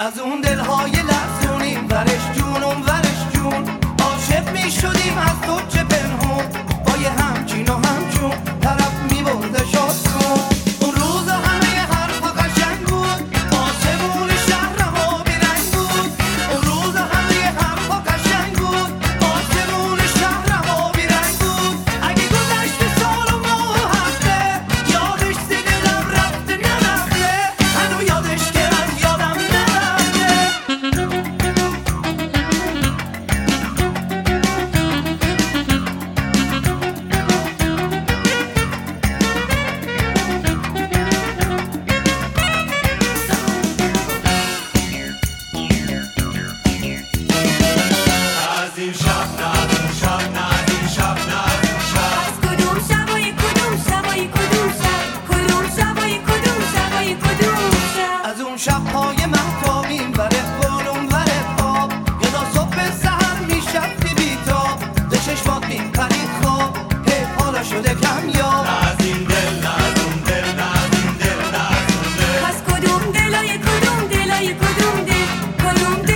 از اون دلهای لرزونیم ورش جون اون ورش جون، عاشق می شدیم از تو چه پنهون، با یه همچین و همچون طرف می برده شدون. اون روز همه حرفا قشنگ بود، آسمون شهر ما بیرنگ بود. اون روز همه حرفا قشنگ بود، آسمون شهر ما بیرنگ بود. اگه گذشت سال و ماه و هفته، یادش ز دلم رفته نرفته، هنو یادش که از یادم نرفته. از این شب نه از اون شب نه از این شب نه از اون شب. از کدوم شبای کدوم شبای کدوم شب، کدوم شبای کدوم شبای کدوم شب. از اون شب‌های مهتابیم وره بارون وره آب، یا تا صبح سحر میشد بی‌تاب، به چشمات میپرید خواب، هی حالا شده کمیاب. نه از این دل نه از اون دل نه از این دل نه از اون دل. از کدوم دلای کدوم دلای کدوم دل، کدوم